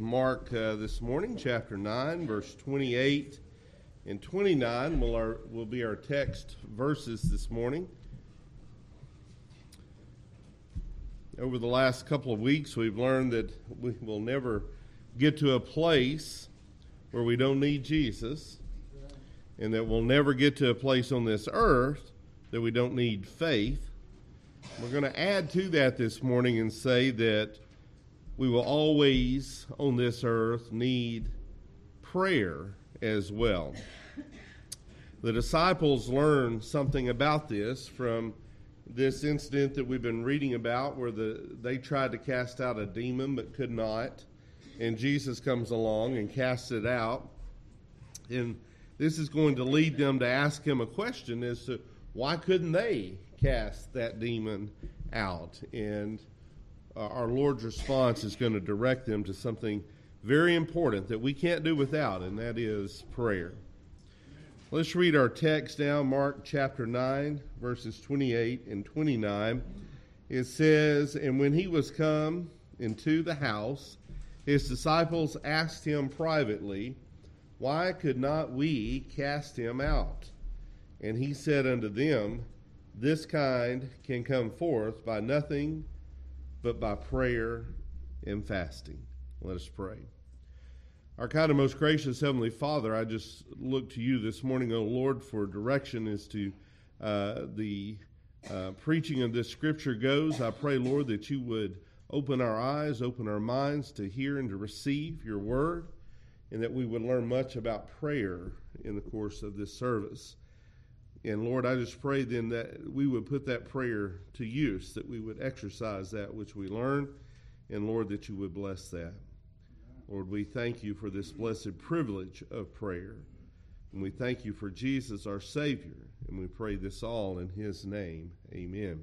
Mark this morning, chapter 9, verse 28 and 29 will be our text verses this morning. Over the last couple of weeks, we've learned that we will never get to a place where we don't need Jesus, and that we'll never get to a place on this earth that we don't need faith. We're going to add to that this morning and say that we will always on this earth need prayer as well. The disciples learned something about this from this incident that we've been reading about where they tried to cast out a demon but could not, and Jesus comes along and casts it out. And this is going to lead them to ask him a question as to why couldn't they cast that demon out? And our Lord's response is going to direct them to something very important that we can't do without, and that is prayer. Let's read our text now, Mark chapter 9, verses 28 and 29. It says, "And when he was come into the house, his disciples asked him privately, Why could not we cast him out? And he said unto them, This kind can come forth by nothing but by prayer and fasting." Let us pray. Our kind and most gracious Heavenly Father, I just look to you this morning, O Lord, for direction as to the preaching of this scripture goes. I pray, Lord, that you would open our eyes, open our minds to hear and to receive your word, and that we would learn much about prayer in the course of this service. And Lord, I just pray then that we would put that prayer to use, that we would exercise that which we learn, and Lord, that you would bless that. Lord, we thank you for this blessed privilege of prayer, and we thank you for Jesus, our Savior, and we pray this all in his name. Amen.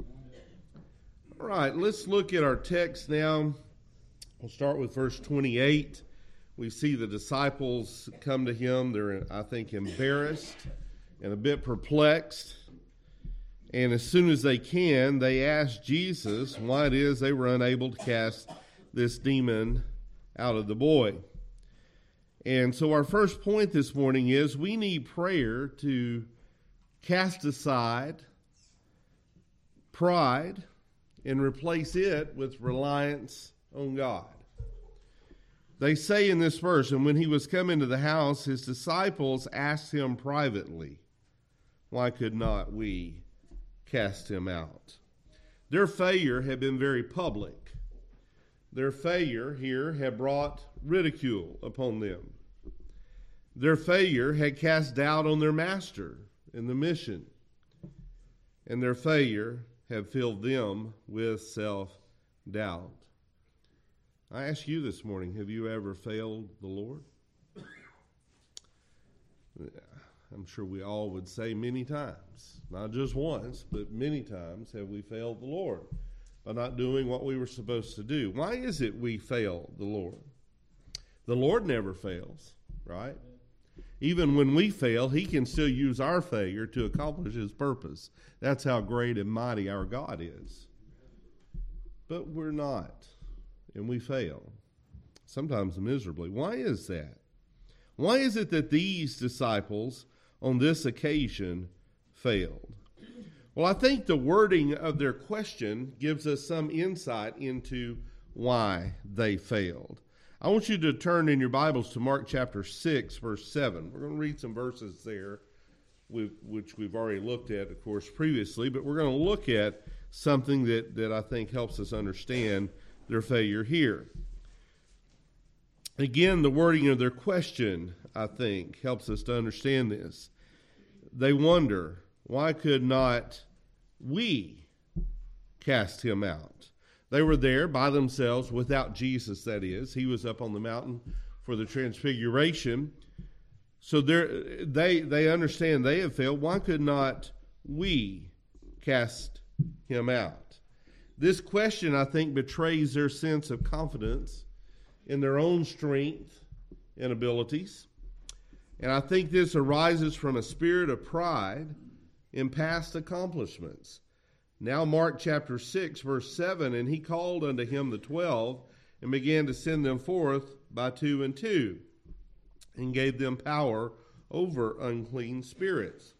All right, let's look at our text now. We'll start with verse 28. We see the disciples come to him. They're, I think, embarrassed and a bit perplexed. And as soon as they can, they ask Jesus why it is they were unable to cast this demon out of the boy. And so our first point this morning is we need prayer to cast aside pride and replace it with reliance on God. They say in this verse, "And when he was come into the house, his disciples asked him privately, Why could not we cast him out?" Their failure had been very public. Their failure here had brought ridicule upon them. Their failure had cast doubt on their master and the mission. And their failure had filled them with self-doubt. I ask you this morning, have you ever failed the Lord? I'm sure we all would say many times, not just once, but many times have we failed the Lord by not doing what we were supposed to do. Why is it we fail the Lord? The Lord never fails, right? Even when we fail, he can still use our failure to accomplish his purpose. That's how great and mighty our God is. But we're not, and we fail, sometimes miserably. Why is that? Why is it that these disciples on this occasion failed? Well, I think the wording of their question gives us some insight into why they failed. I want you to turn in your Bibles to Mark chapter 6, verse 7. We're going to read some verses there, which we've already looked at, of course, previously, but we're going to look at something that I think helps us understand their failure here. Again, the wording of their question, I think, helps us to understand this. They wonder, why could not we cast him out? They were there by themselves without Jesus, that is. He was up on the mountain for the transfiguration. So they understand they have failed. Why could not we cast him out? This question, I think, betrays their sense of confidence in their own strength and abilities. And I think this arises from a spirit of pride in past accomplishments. Now Mark chapter 6, verse 7, "And he called unto him the 12, and began to send them forth by 2 and 2, and gave them power over unclean spirits,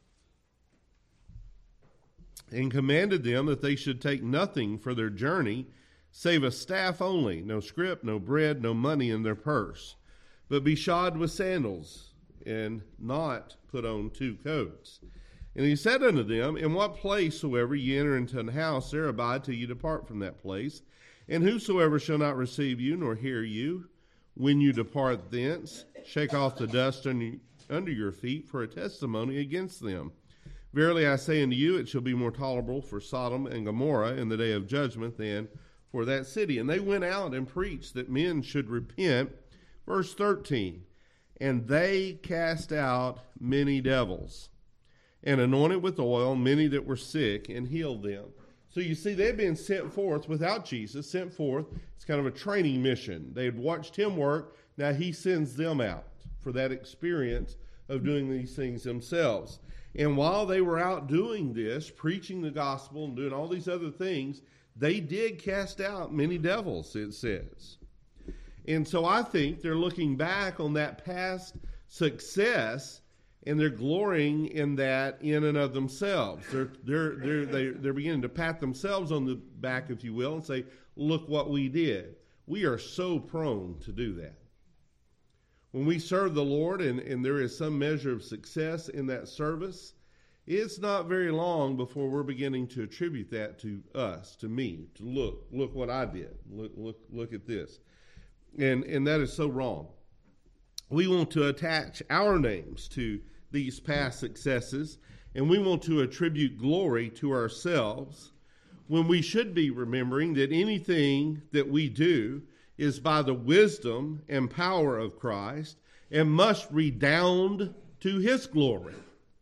and commanded them that they should take nothing for their journey, save a staff only, no scrip, no bread, no money in their purse, but be shod with sandals, and not put on 2 coats. And he said unto them, In what place soever ye enter into an house, there abide till you depart from that place. And whosoever shall not receive you, nor hear you, when you depart thence, shake off the dust under your feet for a testimony against them. Verily I say unto you, it shall be more tolerable for Sodom and Gomorrah in the day of judgment than for that city. And they went out and preached that men should repent. Verse 13, and they cast out many devils, and anointed with oil many that were sick, and healed them. So you see, they've been sent forth without Jesus, sent forth. It's kind of a training mission. They had watched him work. Now he sends them out for that experience of doing these things themselves. And while they were out doing this, preaching the gospel and doing all these other things, they did cast out many devils, it says. And so I think they're looking back on that past success, and they're glorying in that in and of themselves. They're beginning to pat themselves on the back, if you will, and say, look what we did. We are so prone to do that. When we serve the Lord and there is some measure of success in that service, it's not very long before we're beginning to attribute that to us, to me, to look what I did. Look at this. And that is so wrong. We want to attach our names to these past successes, and we want to attribute glory to ourselves when we should be remembering that anything that we do is by the wisdom and power of Christ and must redound to his glory.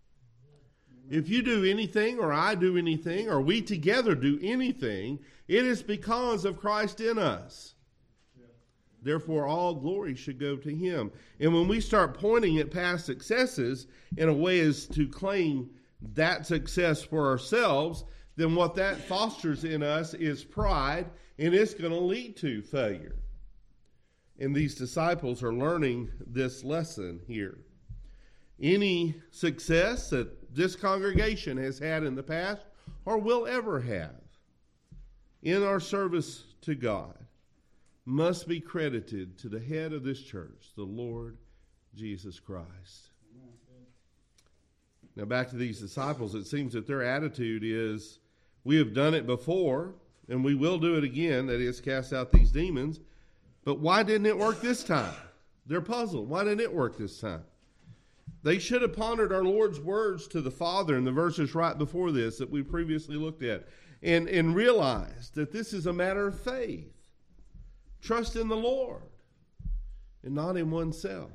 If you do anything, or I do anything, or we together do anything, it is because of Christ in us. Therefore, all glory should go to him. And when we start pointing at past successes in a way as to claim that success for ourselves, then what that fosters in us is pride, and it's going to lead to failure. And these disciples are learning this lesson here. Any success that this congregation has had in the past or will ever have in our service to God must be credited to the head of this church, the Lord Jesus Christ. Now back to these disciples, it seems that their attitude is, we have done it before, and we will do it again, that is, cast out these demons, but why didn't it work this time? They're puzzled. Why didn't it work this time? They should have pondered our Lord's words to the Father in the verses right before this that we previously looked at, and realized that this is a matter of faith. Trust in the Lord and not in oneself.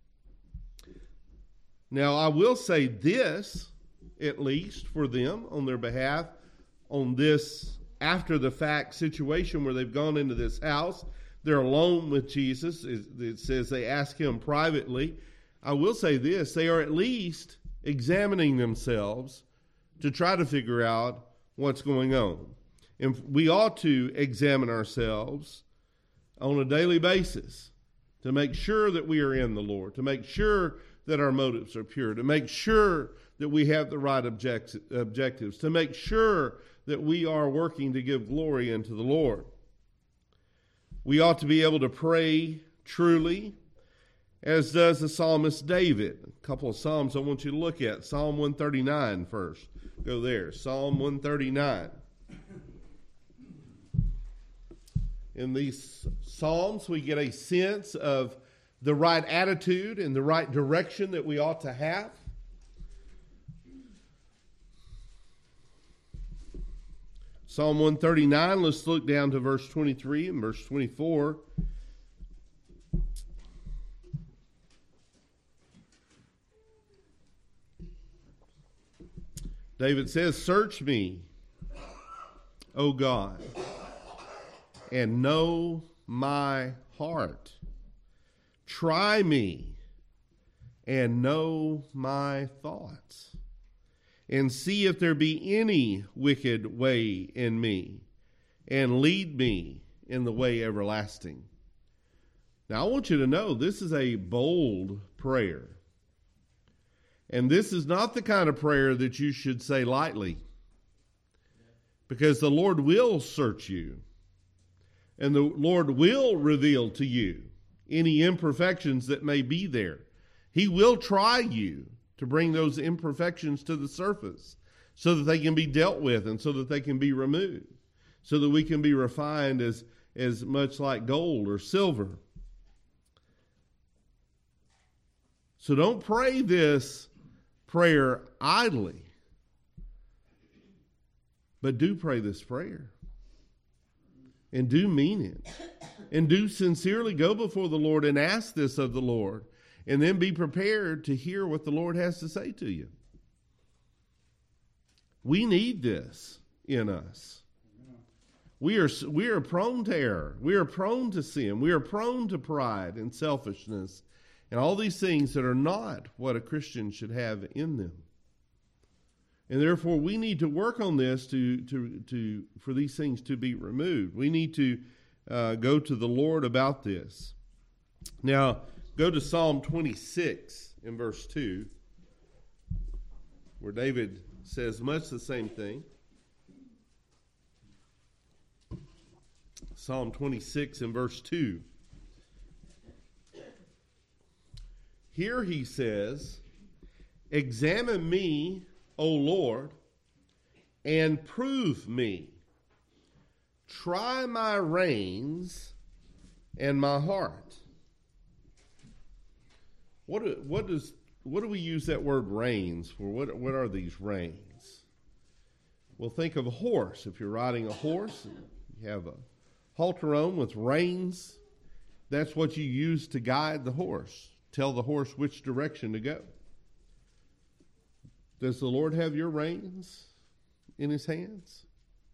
Now, I will say this, at least for them, on their behalf, on this after-the-fact situation where they've gone into this house. They're alone with Jesus. It says they ask him privately. I will say this, they are at least examining themselves to try to figure out what's going on. And we ought to examine ourselves on a daily basis to make sure that we are in the Lord, to make sure that our motives are pure, to make sure that we have the right objectives, to make sure that we are working to give glory unto the Lord. We ought to be able to pray truly, as does the psalmist David. A couple of psalms I want you to look at. Psalm 139 first. Go there. Psalm 139. In these psalms, we get a sense of the right attitude and the right direction that we ought to have. Psalm 139, let's look down to verse 23 and verse 24. David says, "Search me, O God, and know my heart. Try me and know my thoughts, and see if there be any wicked way in me, and lead me in the way everlasting." Now, I want you to know this is a bold prayer. And this is not the kind of prayer that you should say lightly. Because the Lord will search you. And the Lord will reveal to you any imperfections that may be there. He will try you to bring those imperfections to the surface so that they can be dealt with and so that they can be removed, so that we can be refined as much like gold or silver. So don't pray this prayer idly, but do pray this prayer. And do mean it. And do sincerely go before the Lord and ask this of the Lord. And then be prepared to hear what the Lord has to say to you. We need this in us. We are prone to error. We are prone to sin. We are prone to pride and selfishness and all these things that are not what a Christian should have in them. And therefore, we need to work on this for these things to be removed. We need to go to the Lord about this. Now, go to Psalm 26 in verse 2, where David says much the same thing. Psalm 26 in verse 2. Here he says, "Examine me, O Lord, and prove me. Try my reins and my heart." What do we use that word reins for? What are these reins? Well, think of a horse. If you're riding a horse, you have a halter on with reins. That's what you use to guide the horse. Tell the horse which direction to go. Does the Lord have your reins in his hands?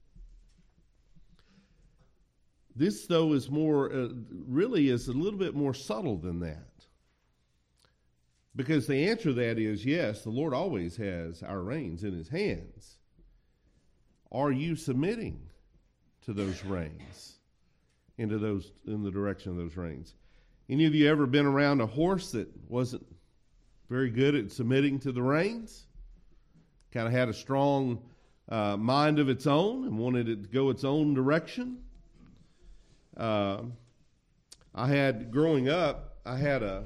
This, though, is really is a little bit more subtle than that. Because the answer to that is yes, the Lord always has our reins in his hands. Are you submitting to those reins, in the direction of those reins? Any of you ever been around a horse that wasn't very good at submitting to the reins? Kind of had a strong mind of its own and wanted it to go its own direction. Growing up, I had a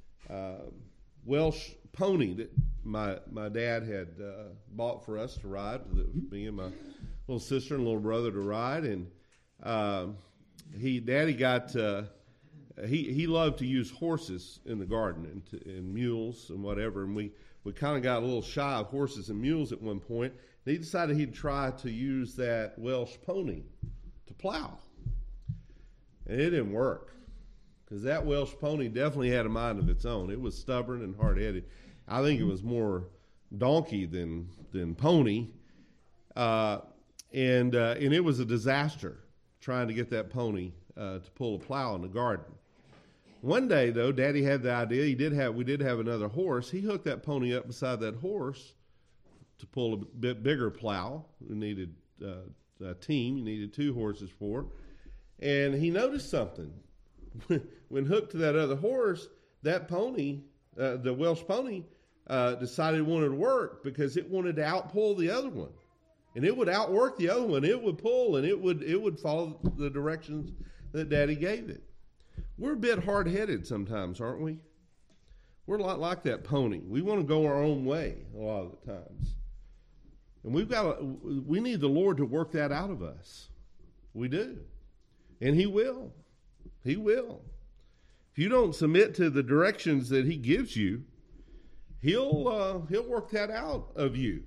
Welsh pony that my dad had bought for us to ride, me and my little sister and little brother to ride. And Daddy got he loved to use horses in the garden and mules and whatever. And we kind of got a little shy of horses and mules at one point. And he decided he'd try to use that Welsh pony to plow. And it didn't work, because that Welsh pony definitely had a mind of its own. It was stubborn and hard-headed. I think it was more donkey than pony. And it was a disaster trying to get that pony to pull a plow in the garden. One day, though, Daddy had the idea. We did have another horse. He hooked that pony up beside that horse to pull a bit bigger plow. We needed a team. You needed 2 horses for it. And he noticed something. When hooked to that other horse, that pony, the Welsh pony, decided it wanted to work because it wanted to outpull the other one. And it would outwork the other one. It would pull, and it would follow the directions that Daddy gave it. We're a bit hard-headed sometimes, aren't we? We're a lot like that pony. We want to go our own way a lot of the times. And we need the Lord to work that out of us. We do. And he will. He will. If you don't submit to the directions that he gives you, he'll work that out of you.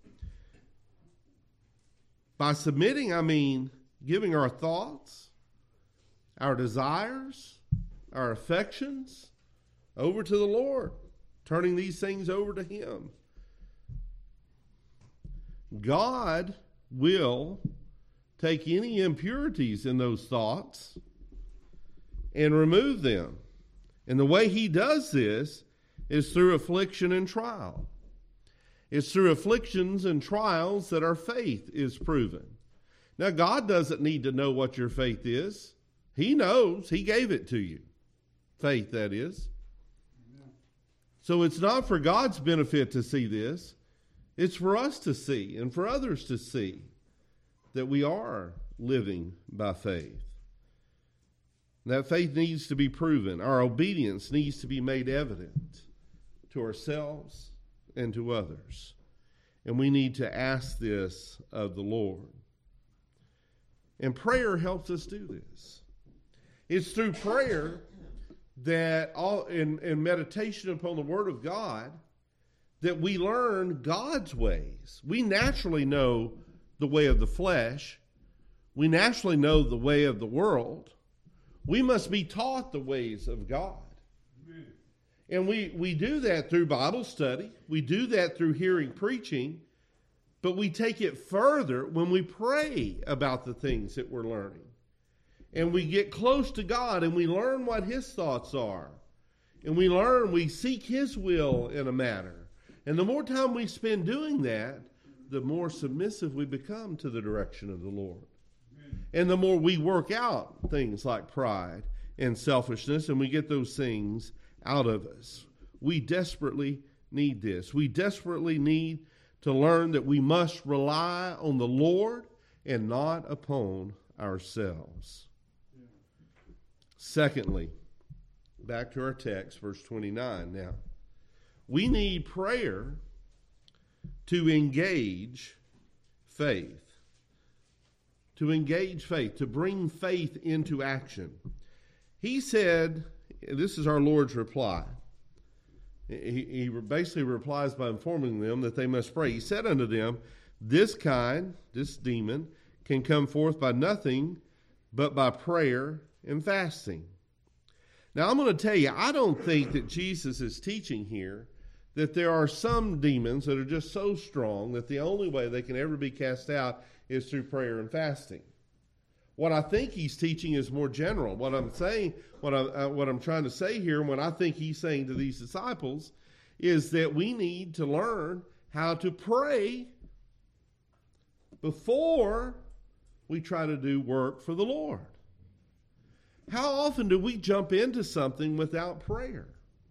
By submitting, I mean giving our thoughts, our desires, our affections over to the Lord, turning these things over to him. God will take any impurities in those thoughts and remove them. And the way he does this is through affliction and trial. It's through afflictions and trials that our faith is proven. Now, God doesn't need to know what your faith is. He knows. He gave it to you. faith, that is. So it's not for God's benefit to see this. It's for us to see and for others to see that we are living by faith. That faith needs to be proven. Our obedience needs to be made evident to ourselves and to others. And we need to ask this of the Lord. And prayer helps us do this. It's through prayer that in meditation upon the Word of God that we learn God's ways. We naturally know the way of the flesh. We naturally know the way of the world. We must be taught the ways of God. Amen. And we do that through Bible study. We do that through hearing preaching. But we take it further when we pray about the things that we're learning. And we get close to God and we learn what His thoughts are. And we seek His will in a matter. And the more time we spend doing that, the more submissive we become to the direction of the Lord. Amen. And the more we work out things like pride and selfishness, and we get those things out of us. We desperately need this. We desperately need to learn that we must rely on the Lord and not upon ourselves. Yeah. Secondly, back to our text, verse 29 now. We need prayer to engage faith. To engage faith, to bring faith into action. He said, this is our Lord's reply. He basically replies by informing them that they must pray. He said unto them, this demon, can come forth by nothing but by prayer and fasting. Now I'm going to tell you, I don't think that Jesus is teaching here that there are some demons that are just so strong that the only way they can ever be cast out is through prayer and fasting. What I think he's teaching is more general. What I'm trying to say here, and what I think he's saying to these disciples, is that we need to learn how to pray before we try to do work for the Lord. How often do we jump into something without prayer?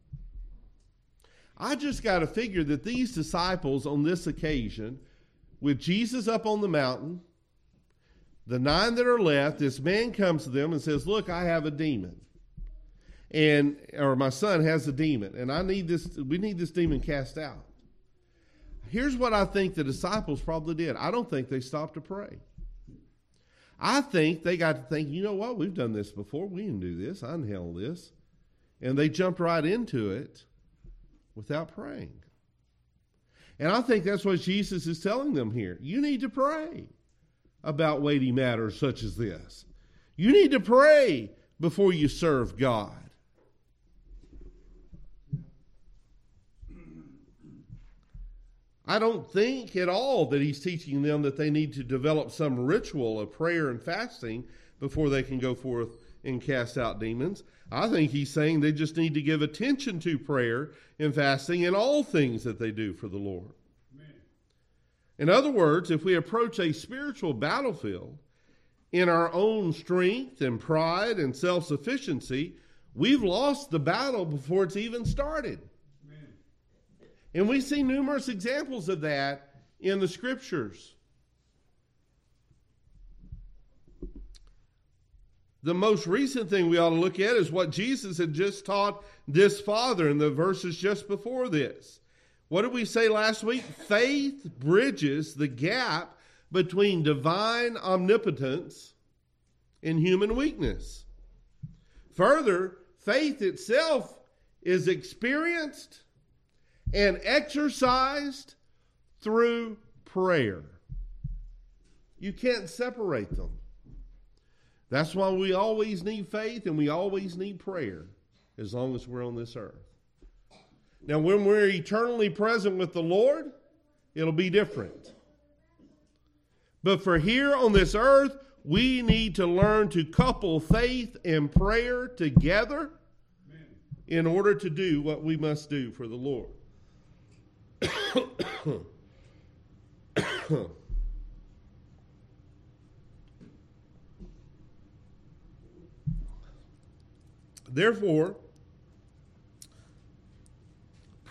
I just got to figure that these disciples on this occasion, with Jesus up on the mountain, the 9 that are left, this man comes to them and says, look, I have a demon. Or my son has a demon, and we need this demon cast out. Here's what I think the disciples probably did. I don't think they stopped to pray. I think they got to think, you know what, we've done this before. We can do this. I can handle this. And they jumped right into it without praying. And I think that's what Jesus is telling them here. You need to pray about weighty matters such as this. You need to pray before you serve God. I don't think at all that he's teaching them that they need to develop some ritual of prayer and fasting before they can go forth and cast out demons. I think he's saying they just need to give attention to prayer and fasting in all things that they do for the Lord. Amen. In other words, if we approach a spiritual battlefield in our own strength and pride and self-sufficiency, we've lost the battle before it's even started. Amen. And we see numerous examples of that in the Scriptures. The most recent thing we ought to look at is what Jesus had just taught this father in the verses just before this. What did we say last week? Faith bridges the gap between divine omnipotence and human weakness. Further, faith itself is experienced and exercised through prayer. You can't separate them. That's why we always need faith and we always need prayer as long as we're on this earth. Now, when we're eternally present with the Lord, it'll be different. But for here on this earth, we need to learn to couple faith and prayer together in order to do what we must do for the Lord. Therefore,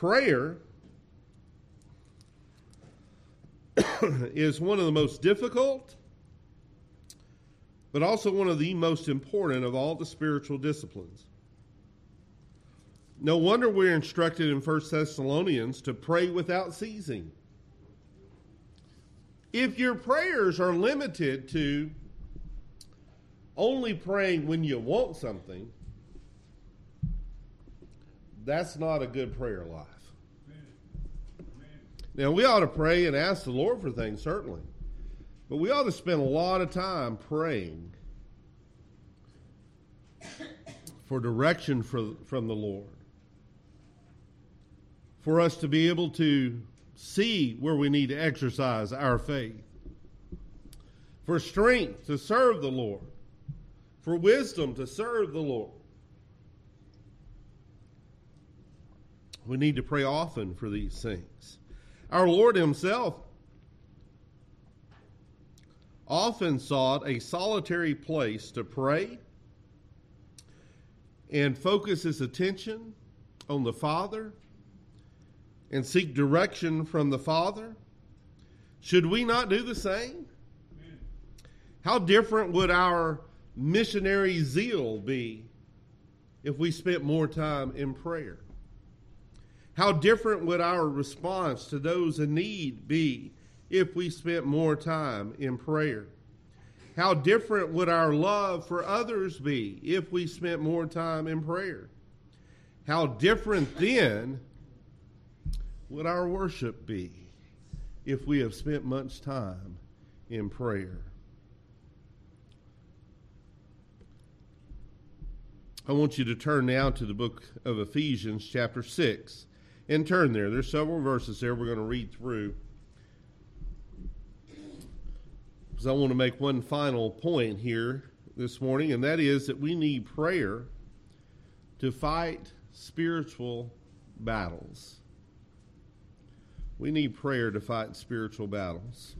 prayer is one of the most difficult, but also one of the most important of all the spiritual disciplines. No wonder we're instructed in 1 Thessalonians to pray without ceasing. If your prayers are limited to only praying when you want something, that's not a good prayer life. Now, we ought to pray and ask the Lord for things, certainly. But we ought to spend a lot of time praying for direction from the Lord. For us to be able to see where we need to exercise our faith. For strength to serve the Lord. For wisdom to serve the Lord. We need to pray often for these things. Our Lord himself often sought a solitary place to pray and focus his attention on the Father and seek direction from the Father. Should we not do the same? Amen. How different would our missionary zeal be if we spent more time in prayer? How different would our response to those in need be if we spent more time in prayer? How different would our love for others be if we spent more time in prayer? How different then would our worship be if we have spent much time in prayer? I want you to turn now to the book of Ephesians chapter 6. And turn there. There's several verses there we're going to read through. Because I want to make one final point here this morning, and that is that we need prayer to fight spiritual battles. We need prayer to fight spiritual battles.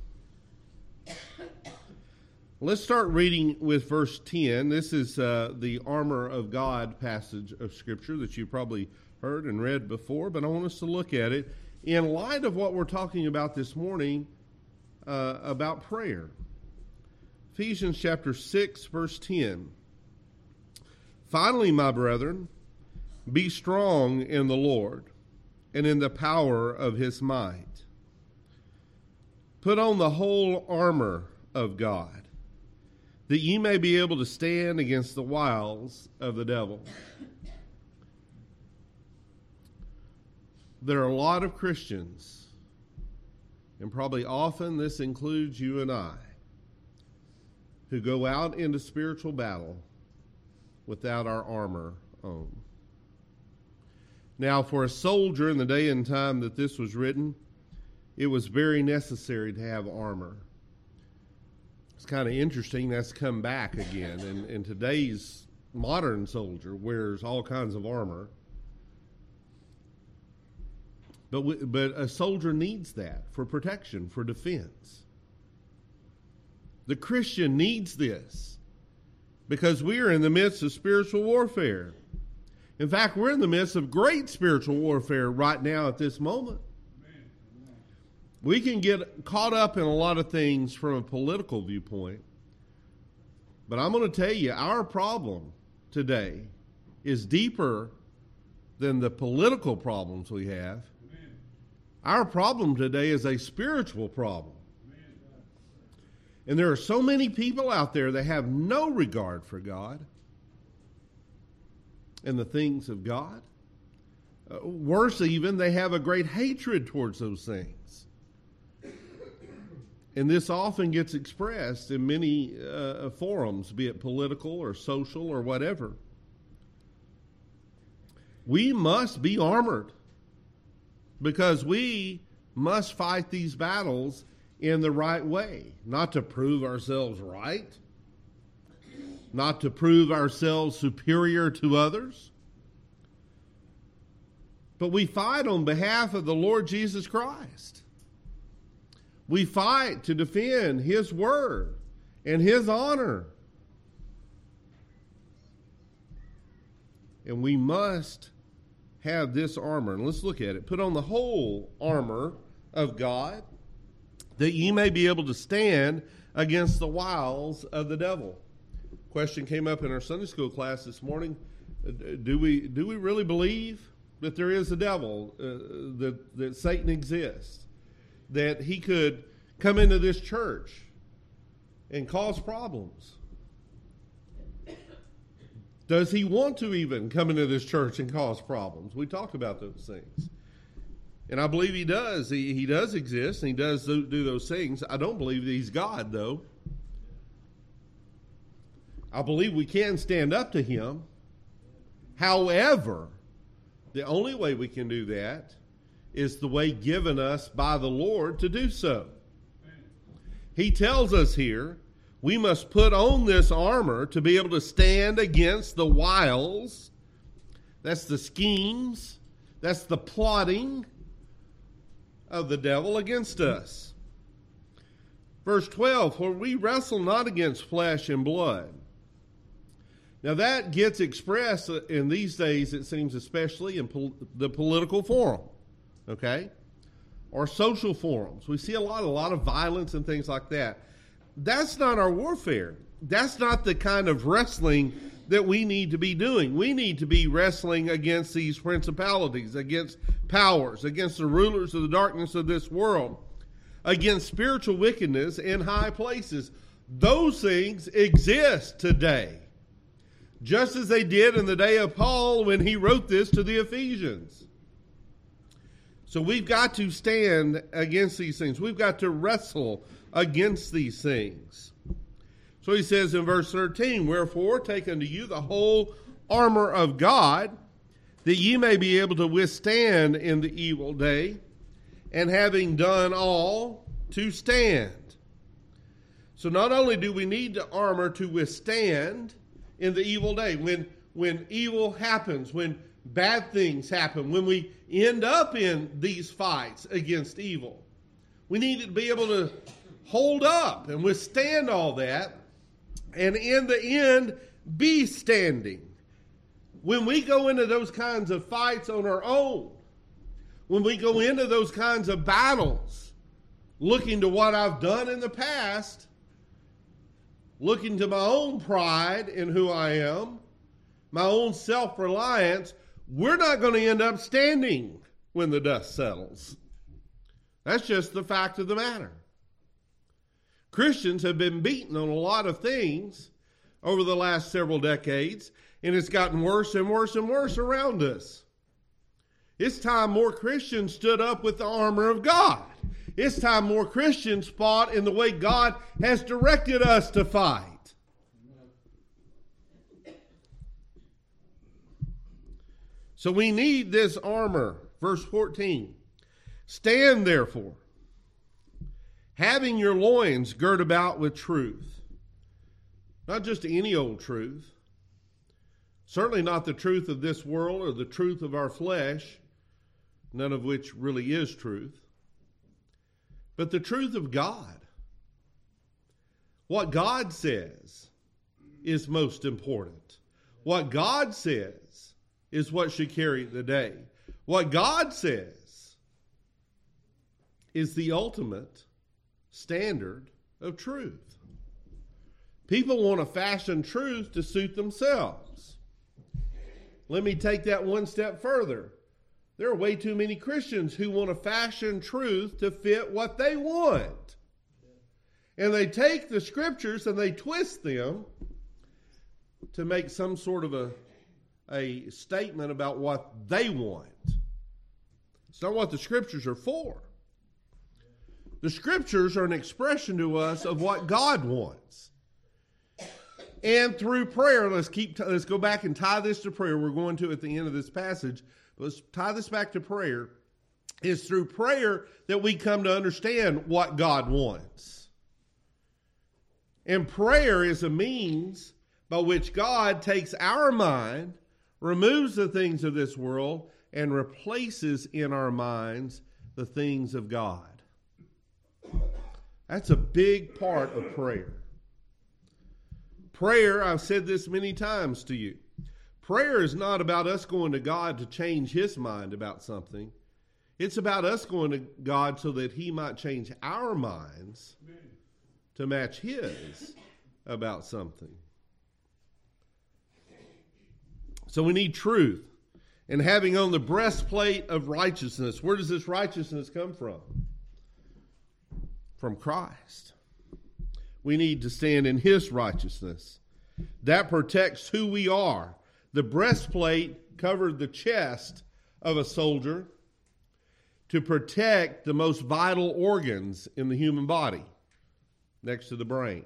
Let's start reading with verse 10. This is the armor of God passage of Scripture that you probably heard and read before, but I want us to look at it in light of what we're talking about this morning about prayer. Ephesians chapter 6, verse 10. Finally, my brethren, be strong in the Lord and in the power of his might. Put on the whole armor of God, that ye may be able to stand against the wiles of the devil. There are a lot of Christians, and probably often this includes you and I, who go out into spiritual battle without our armor on. Now, for a soldier in the day and time that this was written, it was very necessary to have armor. It's kind of interesting that's come back again, and today's modern soldier wears all kinds of armor. But a soldier needs that for protection, for defense. The Christian needs this because we are in the midst of spiritual warfare. In fact, we're in the midst of great spiritual warfare right now at this moment. We can get caught up in a lot of things from a political viewpoint. But I'm going to tell you, our problem today is deeper than the political problems we have. Our problem today is a spiritual problem. And there are so many people out there that have no regard for God and the things of God. Worse even, they have a great hatred towards those things. And this often gets expressed in many forums, be it political or social or whatever. We must be armored, because we must fight these battles in the right way. Not to prove ourselves right. Not to prove ourselves superior to others. But we fight on behalf of the Lord Jesus Christ. We fight to defend his word and his honor. And we must have this armor. And let's look at it. Put on the whole armor of God, that ye may be able to stand against the wiles of the devil. Question came up in our Sunday school class this morning. Do we really believe that there is a devil, that Satan exists, that he could come into this church and cause problems? Does he want to even come into this church and cause problems? We talked about those things. And I believe he does. He does exist, and he does do those things. I don't believe that he's God, though. I believe we can stand up to him. However, the only way we can do that is the way given us by the Lord to do so. He tells us here, we must put on this armor to be able to stand against the wiles. That's the schemes. That's the plotting of the devil against us. Verse 12, for we wrestle not against flesh and blood. Now that gets expressed in these days, it seems, especially in the political forum, okay? Or social forums. We see a lot of violence and things like that. That's not our warfare. That's not the kind of wrestling that we need to be doing. We need to be wrestling against these principalities, against powers, against the rulers of the darkness of this world, against spiritual wickedness in high places. Those things exist today, just as they did in the day of Paul when he wrote this to the Ephesians. So we've got to stand against these things. We've got to wrestle against these things. So he says in verse 13, wherefore take unto you the whole armor of God, that ye may be able to withstand in the evil day, and having done all, to stand. So not only do we need the armor to withstand in the evil day, when evil happens, when bad things happen, when we end up in these fights against evil, we need to be able to hold up and withstand all that, and in the end, be standing. When we go into those kinds of fights on our own, when we go into those kinds of battles, looking to what I've done in the past, looking to my own pride in who I am, my own self-reliance, we're not going to end up standing when the dust settles. That's just the fact of the matter. Christians have been beaten on a lot of things over the last several decades, and it's gotten worse and worse and worse around us. It's time more Christians stood up with the armor of God. It's time more Christians fought in the way God has directed us to fight. So we need this armor. Verse 14. Stand therefore, having your loins girt about with truth. Not just any old truth. Certainly not the truth of this world or the truth of our flesh, none of which really is truth. But the truth of God. What God says is most important. What God says is what should carry the day. What God says is the ultimate standard of truth. People want to fashion truth to suit themselves. Let me take that one step further. There are way too many Christians who want to fashion truth to fit what they want. And they take the scriptures and they twist them to make some sort of a statement about what they want. It's not what the scriptures are for. The scriptures are an expression to us of what God wants. And through prayer, let's go back and tie this to prayer. We're going to at the end of this passage. Let's tie this back to prayer. It's through prayer that we come to understand what God wants. And prayer is a means by which God takes our mind, removes the things of this world, and replaces in our minds the things of God. That's a big part of prayer. Prayer, I've said this many times to you, prayer is not about us going to God to change his mind about something. It's about us going to God so that he might change our minds to match his about something. So we need truth. And having on the breastplate of righteousness. Where does this righteousness come from? From Christ. We need to stand in his righteousness. That protects who we are. The breastplate covered the chest of a soldier to protect the most vital organs in the human body, next to the brain.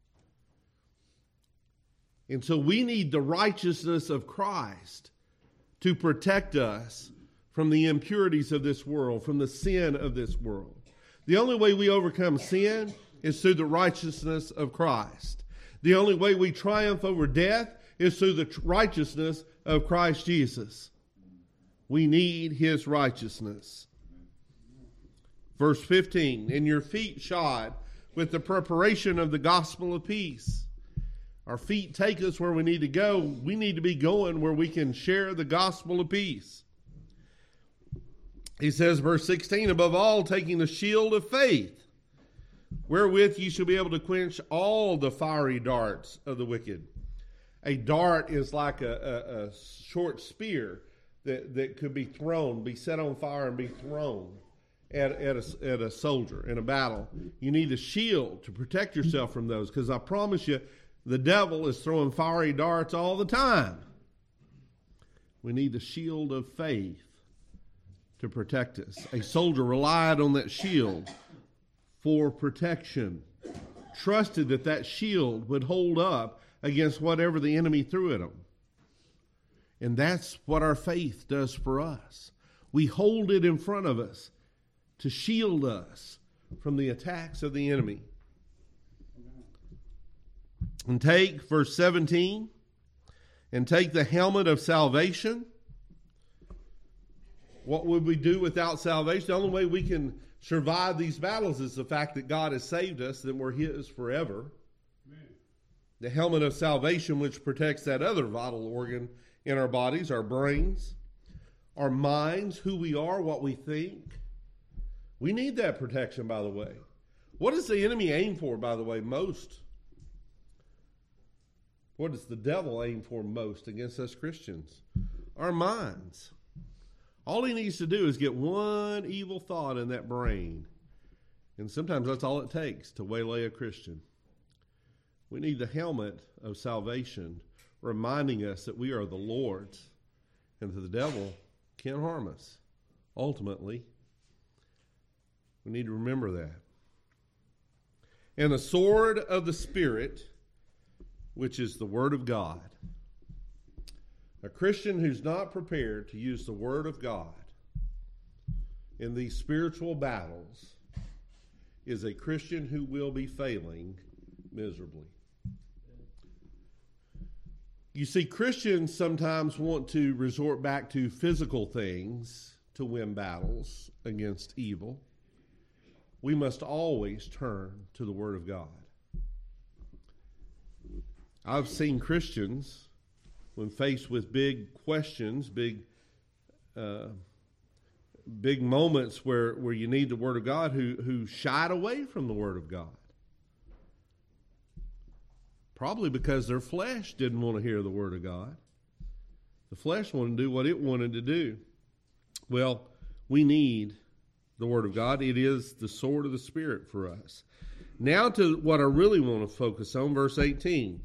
And so we need the righteousness of Christ to protect us from the impurities of this world, from the sin of this world. The only way we overcome sin is through the righteousness of Christ. The only way we triumph over death is through the righteousness of Christ Jesus. We need his righteousness. Verse 15, and your feet shod with the preparation of the gospel of peace. Our feet take us where we need to go. We need to be going where we can share the gospel of peace. He says, verse 16, above all, taking the shield of faith, wherewith ye shall be able to quench all the fiery darts of the wicked. A dart is like a short spear that could be thrown, be set on fire and be thrown at a soldier in a battle. You need a shield to protect yourself from those, because I promise you, the devil is throwing fiery darts all the time. We need the shield of faith to protect us. A soldier relied on that shield for protection, trusted that that shield would hold up against whatever the enemy threw at him. And that's what our faith does for us. We hold it in front of us to shield us from the attacks of the enemy. And take, verse 17, and take the helmet of salvation. What would we do without salvation? The only way we can survive these battles is the fact that God has saved us, that we're his forever. Amen. The helmet of salvation, which protects that other vital organ in our bodies, our brains, our minds, who we are, what we think. We need that protection, by the way. What does the enemy aim for, by the way, most? What does the devil aim for most against us Christians? Our minds. All he needs to do is get one evil thought in that brain. And sometimes that's all it takes to waylay a Christian. We need the helmet of salvation reminding us that we are the Lord's and that the devil can't harm us. Ultimately, we need to remember that. And the sword of the Spirit, which is the Word of God. A Christian who's not prepared to use the Word of God in these spiritual battles is a Christian who will be failing miserably. You see, Christians sometimes want to resort back to physical things to win battles against evil. We must always turn to the Word of God. I've seen Christians, when faced with big questions, big moments where you need the Word of God, who shied away from the Word of God. Probably because their flesh didn't want to hear the Word of God. The flesh wanted to do what it wanted to do. Well, we need the Word of God. It is the sword of the Spirit for us. Now to what I really want to focus on, verse 18.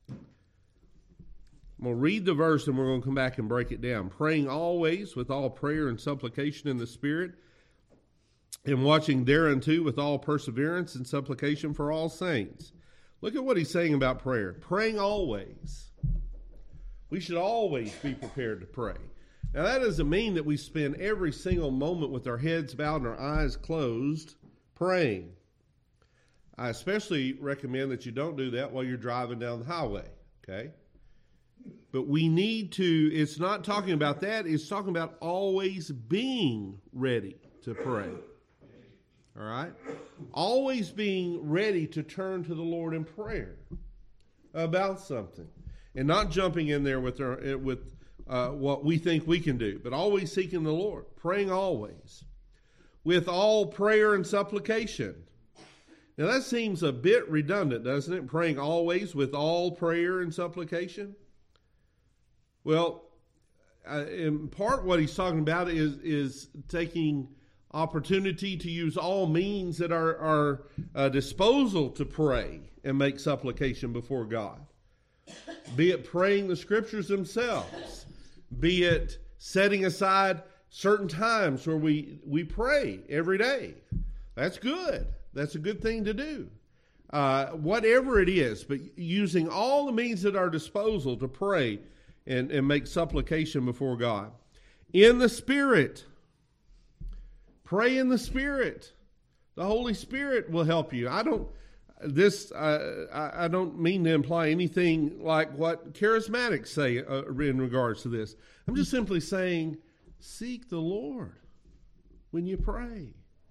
I'm going to read the verse and we're going to come back and break it down. Praying always with all prayer and supplication in the Spirit, and watching thereunto with all perseverance and supplication for all saints. Look at what he's saying about prayer. Praying always. We should always be prepared to pray. Now that doesn't mean that we spend every single moment with our heads bowed and our eyes closed praying. I especially recommend that you don't do that while you're driving down the highway, okay? But we need to, it's not talking about that, it's talking about always being ready to pray. All right? Always being ready to turn to the Lord in prayer about something. and not jumping in there with what we think we can do, but always seeking the Lord, praying always, with all prayer and supplication. Now that seems a bit redundant, doesn't it? Praying always with all prayer and supplication. Well, in part what he's talking about is taking opportunity to use all means at our disposal to pray and make supplication before God. Be it praying the scriptures themselves, be it setting aside certain times where we pray every day. That's good. That's a good thing to do. Whatever it is, but using all the means at our disposal to pray and make supplication before God. In the Spirit. Pray in the Spirit. The Holy Spirit will help you. I don't mean to imply anything like what charismatics say in regards to this. I'm just simply saying, seek the Lord when you pray.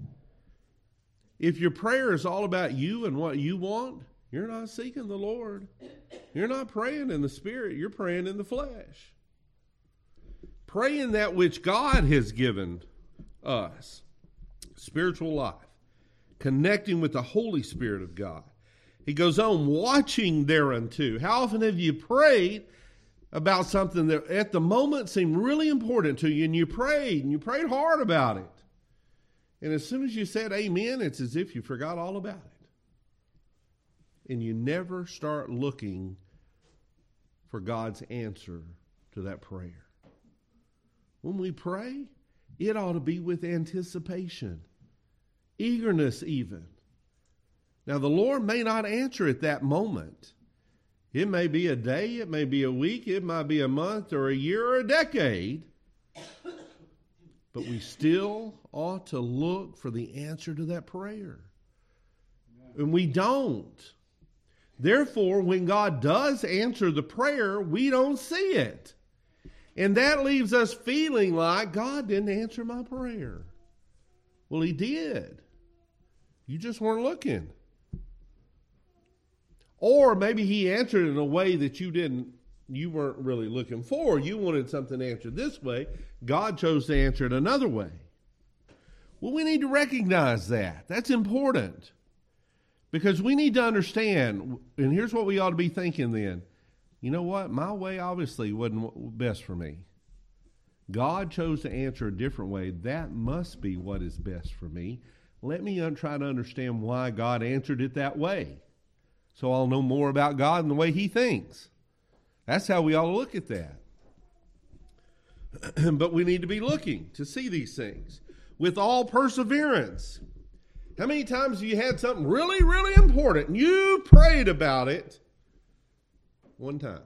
If your prayer is all about you and what you want, you're not seeking the Lord. You're not praying in the Spirit. You're praying in the flesh. Pray in that which God has given us. Spiritual life. Connecting with the Holy Spirit of God. He goes on, watching thereunto. How often have you prayed about something that at the moment seemed really important to you, and you prayed hard about it. And as soon as you said amen, it's as if you forgot all about it. And you never start looking for God's answer to that prayer. When we pray, it ought to be with anticipation, eagerness even. Now, the Lord may not answer at that moment. It may be a day, it may be a week, it might be a month or a year or a decade. But we still ought to look for the answer to that prayer. And we don't. Therefore, when God does answer the prayer, we don't see it. And that leaves us feeling like God didn't answer my prayer. Well, He did. You just weren't looking. Or maybe He answered in a way that you weren't really looking for. You wanted something answered this way. God chose to answer it another way. Well, we need to recognize that. That's important. Because we need to understand, and here's what we ought to be thinking then. You know what? My way obviously wasn't best for me. God chose to answer a different way. That must be what is best for me. Let me try to understand why God answered it that way. So I'll know more about God and the way He thinks. That's how we ought to look at that. But we need to be looking to see these things with all perseverance. How many times have you had something really, really important and you prayed about it one time?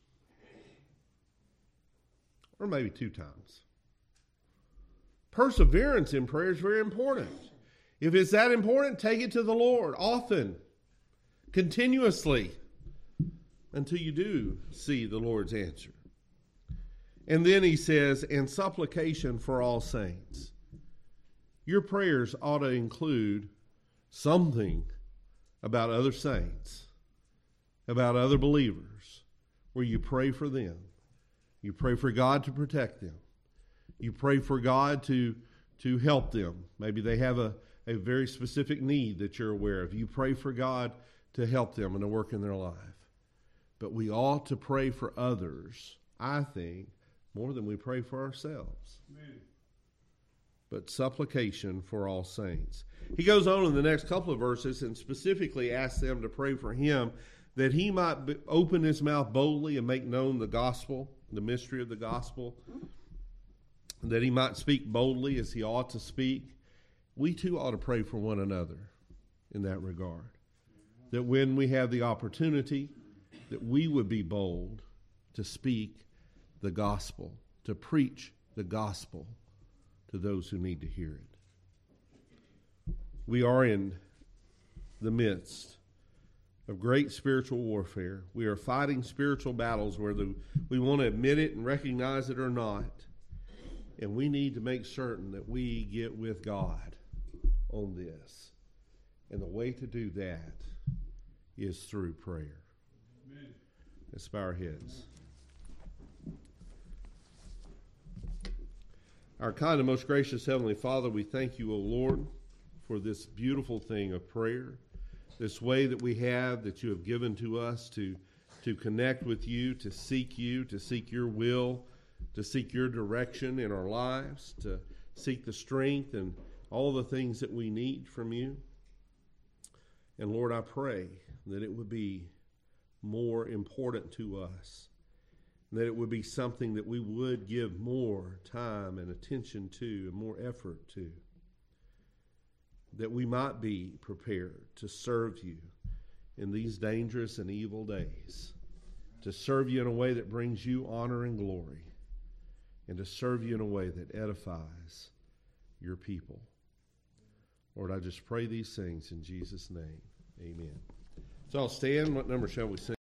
Or maybe two times. Perseverance in prayer is very important. If it's that important, take it to the Lord often, continuously, until you do see the Lord's answer. And then he says, and supplication for all saints. Your prayers ought to include something about other saints, about other believers, where you pray for them. You pray for God to protect them. You pray for God to help them. Maybe they have a very specific need that you're aware of. You pray for God to help them and to work in their life. But we ought to pray for others, I think, more than we pray for ourselves. Amen. But supplication for all saints. He goes on in the next couple of verses and specifically asks them to pray for him that he might open his mouth boldly and make known the gospel, the mystery of the gospel, that he might speak boldly as he ought to speak. We too ought to pray for one another in that regard. That when we have the opportunity, that we would be bold to speak the gospel, to preach the gospel to those who need to hear it. We are in the midst of great spiritual warfare. We are fighting spiritual battles, whether we want to admit it and recognize it or not. And we need to make certain that we get with God on this. And the way to do that is through prayer. Amen. Let's bow our heads. Our kind and most gracious Heavenly Father, we thank you, O Lord, for this beautiful thing of prayer, this way that we have, that you have given to us to connect with you, to seek your will, to seek your direction in our lives, to seek the strength and all the things that we need from you. And Lord, I pray that it would be more important to us, that it would be something that we would give more time and attention to and more effort to, that we might be prepared to serve you in these dangerous and evil days, to serve you in a way that brings you honor and glory, and to serve you in a way that edifies your people. Lord, I just pray these things in Jesus' name. Amen. So I'll stand. What number shall we sing?